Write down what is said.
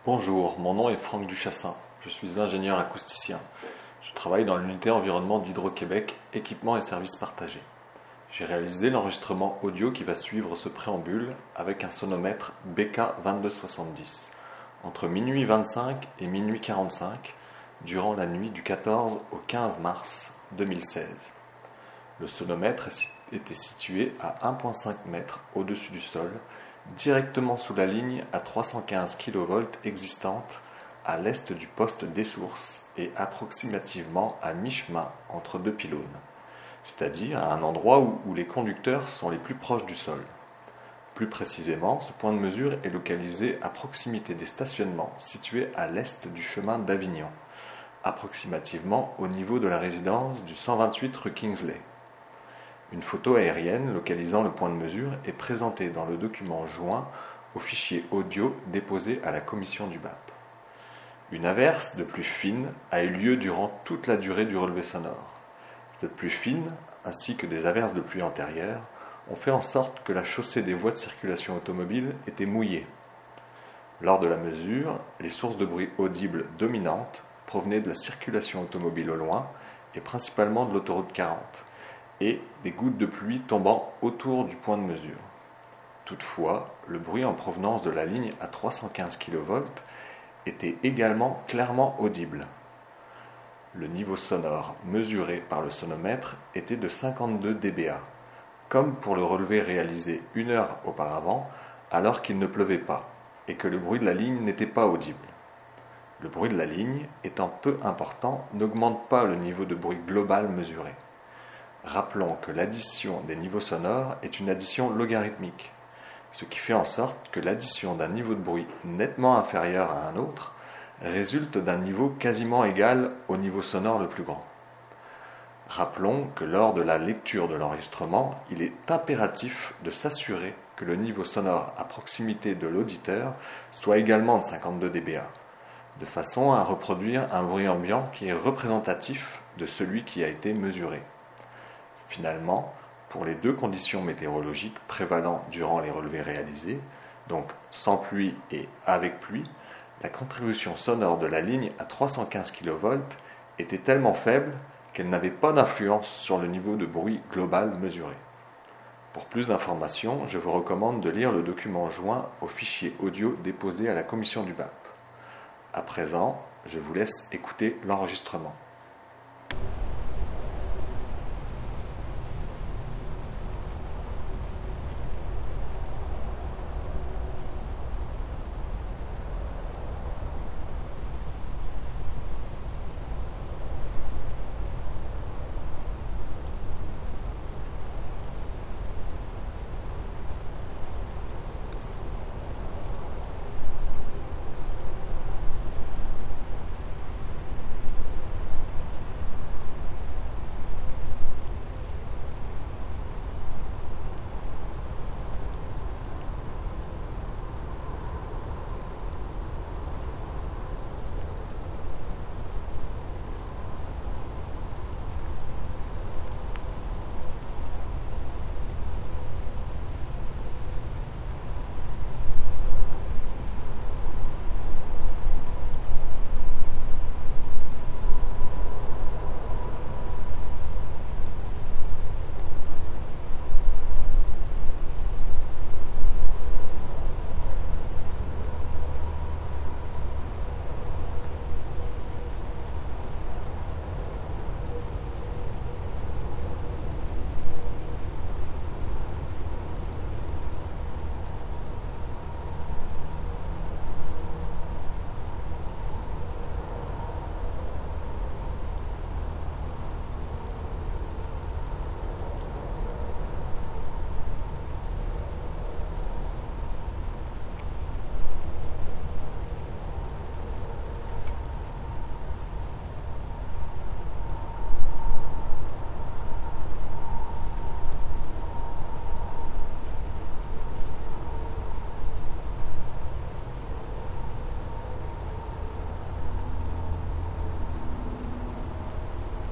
Bonjour, mon nom est Franck Duchassin, je suis ingénieur acousticien. Je travaille dans l'unité environnement d'Hydro-Québec, équipements et services partagés. J'ai réalisé l'enregistrement audio qui va suivre ce préambule avec un sonomètre BK2270 entre minuit 25 et minuit 45 durant la nuit du 14 au 15 mars 2016. Le sonomètre était situé à 1,5 m au-dessus du sol, directement sous la ligne à 315 kV existante à l'est du poste des sources et approximativement à mi-chemin entre deux pylônes, c'est-à-dire à un endroit où les conducteurs sont les plus proches du sol. Plus précisément, ce point de mesure est localisé à proximité des stationnements situés à l'est du chemin d'Avignon, approximativement au niveau de la résidence du 128 rue Kingsley. Une photo aérienne localisant le point de mesure est présentée dans le document joint au fichier audio déposé à la commission du BAP. Une averse de pluie fine a eu lieu durant toute la durée du relevé sonore. Cette pluie fine, ainsi que des averses de pluie antérieures, ont fait en sorte que la chaussée des voies de circulation automobile était mouillée. Lors de la mesure, les sources de bruit audibles dominantes provenaient de la circulation automobile au loin et principalement de l'autoroute 40. Et des gouttes de pluie tombant autour du point de mesure. Toutefois, le bruit en provenance de la ligne à 315 kV était également clairement audible. Le niveau sonore mesuré par le sonomètre était de 52 dBA, comme pour le relevé réalisé une heure auparavant, alors qu'il ne pleuvait pas, et que le bruit de la ligne n'était pas audible. Le bruit de la ligne, étant peu important, n'augmente pas le niveau de bruit global mesuré. Rappelons que l'addition des niveaux sonores est une addition logarithmique, ce qui fait en sorte que l'addition d'un niveau de bruit nettement inférieur à un autre résulte d'un niveau quasiment égal au niveau sonore le plus grand. Rappelons que lors de la lecture de l'enregistrement, il est impératif de s'assurer que le niveau sonore à proximité de l'auditeur soit également de 52 dBA, de façon à reproduire un bruit ambiant qui est représentatif de celui qui a été mesuré. Finalement, pour les deux conditions météorologiques prévalant durant les relevés réalisés, donc sans pluie et avec pluie, la contribution sonore de la ligne à 315 kV était tellement faible qu'elle n'avait pas d'influence sur le niveau de bruit global mesuré. Pour plus d'informations, je vous recommande de lire le document joint au fichier audio déposé à la commission du BAP. À présent, je vous laisse écouter l'enregistrement.